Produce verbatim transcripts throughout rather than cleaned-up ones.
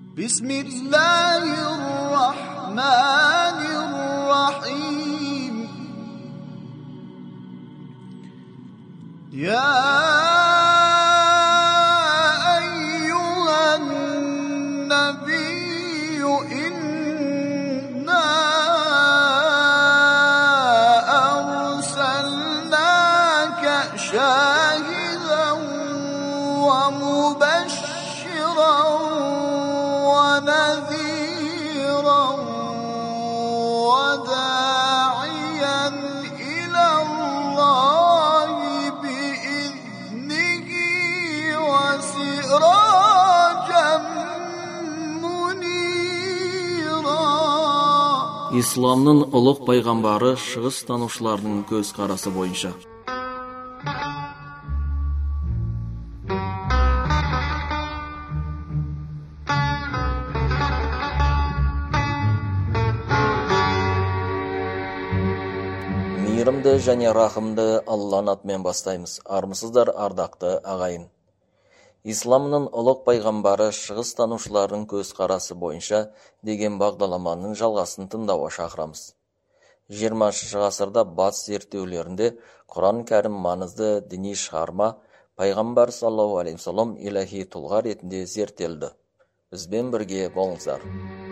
بسم الله الرحمن الرحيم يا أيها النبي إنا أرسلناك شاهدا ومبشرا ونذيرا وداعيا إلى الله بإذنه وسراجا منيرا. Исламның ұлық пайғамбары шығыс танушыларының көз қарасы бойынша. Мейірімді және рахымды Алланың атымен бастаймыз. Армысыздар, ардақты ағайын. Исламның ұлық пайғамбары шығыс танушылардың көз қарасы бойынша деген бағдарламаның жалғасын тыңдауға шақырамыз. жиырмасыншы ғасырда батыс зерттеулерінде Құран кәрім маңызды діни шығарма, пайғамбар саллаллаху алейхи вассалам илахи тұлға ретінде зерттелді. Бізбен бірге болыңыздар.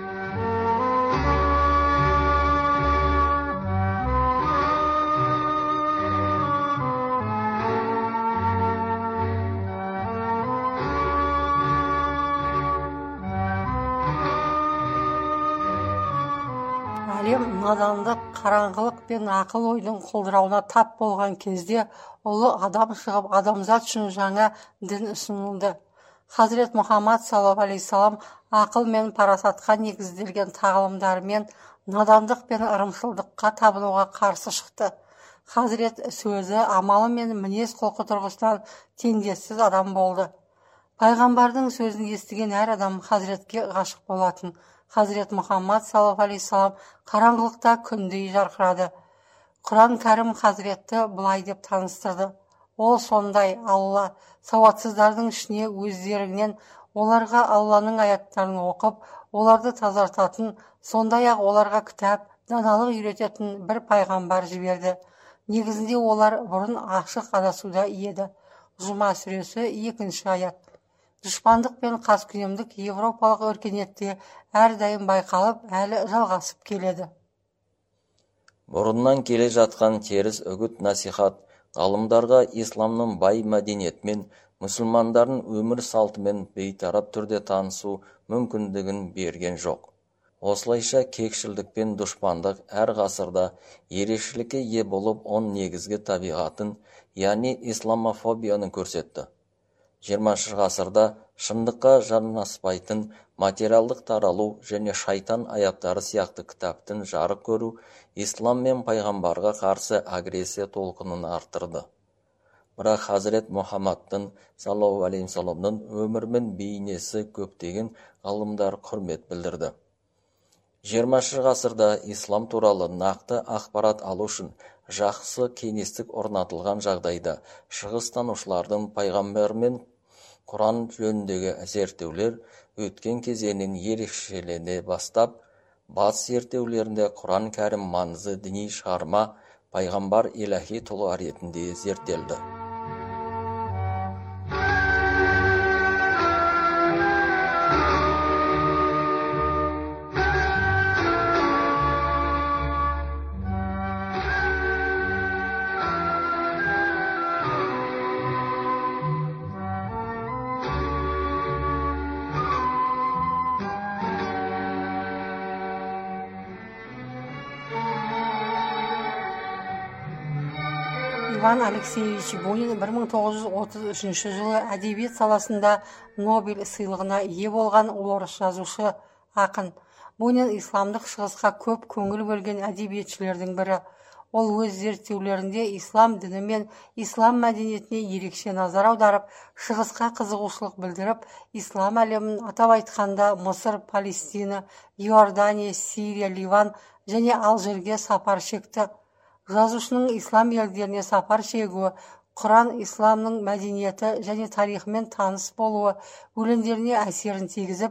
Әлем надандық, қараңғылық пен ақыл ойдың құлдырауына тап болған кезде ұлы адам шығып, адамзат үшін жаңа дін ұсынылды. Хазірет Мұхаммад саллаллаху алейхи вассалам ақыл мен парасатқа негізделген тағылымдарымен надандық пен ырымшылдыққа табынуға қарсы шықты. Хазірет сөзі, амалы мен мінез құлқы тұрғысынан теңдессіз адам болды. Пайғамбардың сөзін естіген әр адам Хазіретке ғашық болатын. Хазірет Мұхаммад саллаллаху алейхи вассалам қараңғылықта күндей жарқырады. Құран кәрім Хазіретті былай деп таныстырды. Ол сондай Алла, сауатсыздардың ішіне өздерінен оларға Алланың аяттарын оқып, оларды тазартатын, сондай-ақ оларға кітап, даналық үйрететін бір пайғамбар жіберді. Негізінде олар бұрын ашық адасуда еді. Жұма сүресі екінші аят. Дұшпандық пен қаскүнемдік европалық өркениетте әрдайым байқалып, әлі жалғасып келеді. Бұрыннан келе жатқан теріс үгіт насихат ғалымдарға исламның бай мәдениетімен, мұсылмандардың өмір салтымен бейтарап түрде танысу мүмкіндігін берген жоқ. Осылайша кекшілдік пен дұшпандық әр ғасырда ерекшелікке ие болып, он негізгі табиғатын, яғни исламофобияны көрсетті. жиырмасыншы ғасырда шындыққа жанаспайтын материалдық таралу және шайтан аяттары сияқты кітаптың жарық көру ислам мен пайғамбарға қарсы агрессия толқынын арттырды. Бірақ Хазірет Мұхаммадтың саллаллаху алейхи вассаламның өмірі мен бейнесі көптеген ғалымдар құрмет білдірді. жиырмасыншы ғасырда ислам туралы нақты ақпарат алу үшін жақсы кеңестік орнатылған жағдайда шығыс танушылардың пайғамбар мен Құран жөніндегі зерттеулер өткен кезеңнен ерекшелене бастап, батыс зерттеулерінде Құран кәрім маңызды діни шығарма, пайғамбар илахи тұлға ретінде зерттелді. Иван Алексеевич Бунин бір мың тоғыз жүз отыз үшінші жылы әдебиет саласында Нобель сыйлығына ие болған орыс жазушы, ақын. Бунин исламдық шығысқа көп көңіл бөлген әдебиетшілердің бірі. Ол өз зерттеулерінде ислам діні мен ислам мәдениетіне ерекше назар аударып, шығысқа қызығушылық білдіріп, ислам әлемін атап айтқанда Мысыр, Палестина, Иордания, Сирия, Ливан және Алжирге сапар шекті. Жазушының ислам елдеріне сапар шегуі, Құран исламның мәдениеті және тарихымен таныс болуы өлеңдеріне әсерін тигізіп,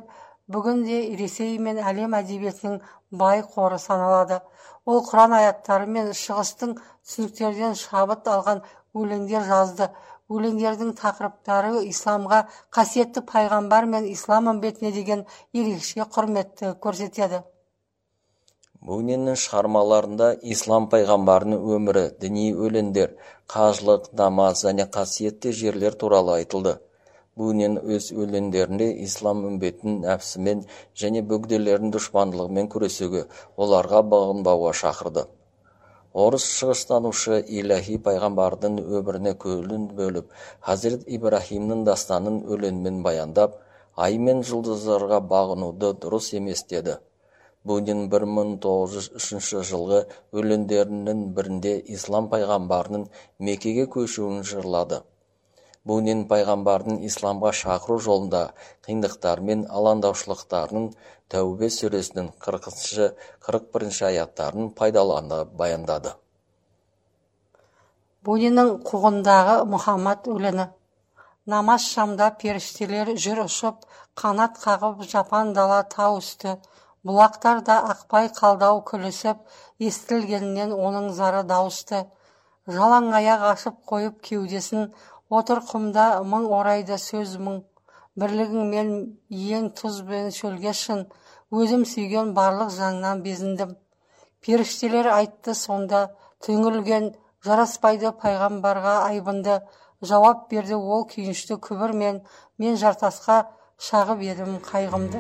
бүгінде Ресей мен әлем әдебиетінің бай қоры саналады. Ол Құран аяттары мен шығыстың түсініктерден шабыт алған өлеңдер жазды. Өлеңдердің тақырыптары исламға, қасиетті пайғамбар мен ислам үмбетіне деген ерекше құрметті көрсетеді. Буниннің шығармаларында ислам пайғамбарының өмірі, діни өлеңдер, қажылық, намаз және қасиетті жерлер туралы айтылды. Бунин өз өлеңдерінде ислам үмбетін нәпсімен және бөгделердің дұшпандылығымен күресуге, оларға бағынбауға шақырды. Орыс шығыстанушы Илахи пайғамбардың өміріне көңіл бөліп, Хазірет Ибрахимнің дастанын өлеңмен баяндап, ай мен жұлдыздарға бағынуды дұрыс емес деді. Бунин бір мың тоғыз жүз үшінші жылғы өлеңдерінің бірінде ислам пайғамбарының Меккеге көшуін жырлады. Бунин пайғамбардың исламға шақыру жолында қиындықтар мен алаңдаушылықтарын Тәубе сүресінің қырқыншы қырық бірінші аяттарын пайдалана баяндады. Буниннің қуғындағы Мұхаммад өлеңі. Намаз шамда періштелер жүр ұшып, қанат қағып жапан дала тау үсті. Бұлақтарда ақпай қалдау күлісіп, естілгеннен оның зары дауысты. Жалаң аяқ ашып қойып кеудесін, отыр құмда мың орайды сөз мың. Бірлігіңмен ең тұз бен шөлге шын, өзім сүйген барлық заңнан безіндім. Періштелер айтты сонда, түңілген, жараспайды пайғамбарға айбынды. Жауап берді ол күйінішті күбірмен, мен жартасқа шағып едім қайғымды.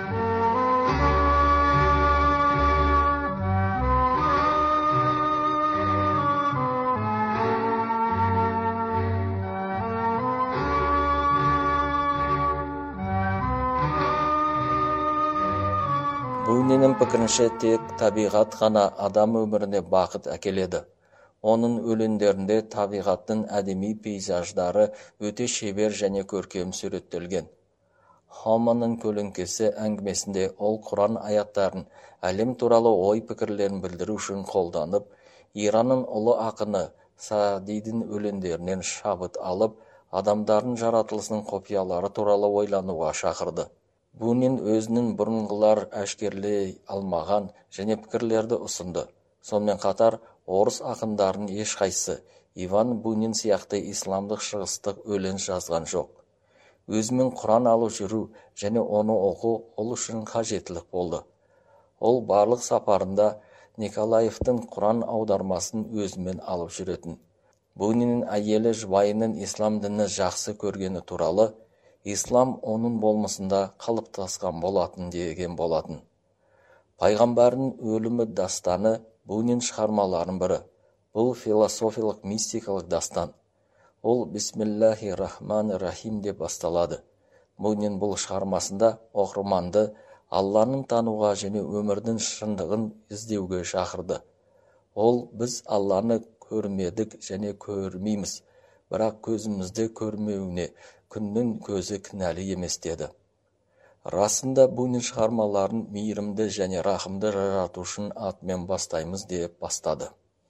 Буниннің пікірінше тек табиғат қана адам өміріне бақыт әкеледі. Оның өлеңдерінде табиғаттың әдеми пейзаждары өте шебер және көркем суреттелген. Хаманың көлеңкесі әңгімесінде ол Құран аяттарын әлем туралы ой пікірлерін білдіру үшін қолданып, Иранның ұлы ақыны Саадидің өлеңдерінен шабыт алып, адамдардың жаратылысының құпиялары туралы ойлануға шақырды. Бунин өзінің бұрынғылар әшкерлей алмаған және пікірлерді ұсынды. Сонымен қатар, орыс ақындарын ешқайсы Иван Бунин сияқты исламдық шығыстық өлең жазған жоқ. Өзімен Құран алып жүру және оны оқу ол үшін қажеттілік болды. Ол барлық сапарында Николаевтың Құран аудармасын өзімен алып жүретін. Буниннің әйелі жұбайының ислам дінін жақсы көргені туралы, ислам оның болмысында қалыптасқан болатын деген болатын. Пайғамбардың өлімі дастаны Бунин шығармаларының бірі. Бұл философиялық мистикалық дастан. Ол Бисмиллахи-рахмани-рахим деп басталады. Бунин бұл шығармасында оқырманды Алланың тануға және өмірдің шындығын іздеуге шақырды. Ол біз Алланы көрмедік және көрмейміз, бірақ көзімізді көрмеуіне күннің көзі кінәлі емес деді. Расында Бунин шығармаларын мейірімді және рахымды жаратушының атымен бастаймыз деп бастады.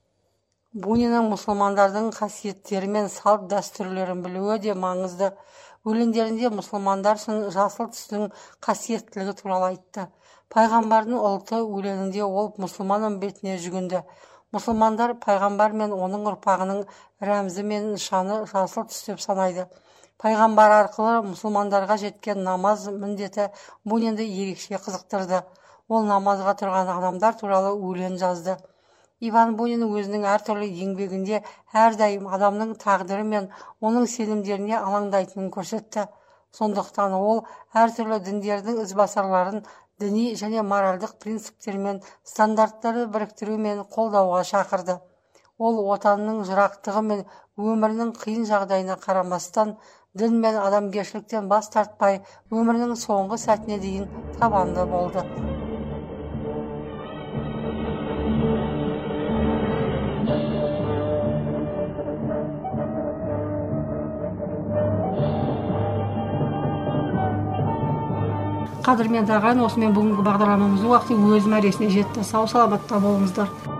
Буниннің мұсылмандардың қасиеттері мен салт дәстүрлерін білуі де маңызды. Өлеңдерінде мұсылмандар үшін жасыл түстің қасиеттілігі туралы айтты. Пайғамбардың ұлты өлеңінде ол мұсылман үмбетіне жүгінді. Мұсылмандар пайғамбар мен оның ұрпағының рәмзі мен нышаны жасыл түс деп санайды. Пайғамбар арқылы мұсылмандарға жеткен намаз міндеті Бунинді ерекше қызықтырды. Ол намазға тұрған адамдар туралы өлең жазды. Иван Бунин өзінің әртүрлі еңбегінде әрдайым адамның тағдыры мен оның сенімдеріне алаңдайтынын көрсетті. Сондықтан ол әртүрлі діндердің ізбасарларын діни және моральдық принциптер мен стандарттарды біріктіру мен қолдауға шақырды. Ол отанының жырақтығы мен өмірінің қиын жағдайына қарамастан, дін мен адамгершіліктен бас тартпай, өмірінің соңғы сәтіне дейін табанды болды. Қадірменді ағайын, осымен бүгінгі бағдарламамыздың уақыты өз мәресіне жетті. Сау саламатта болыңыздар.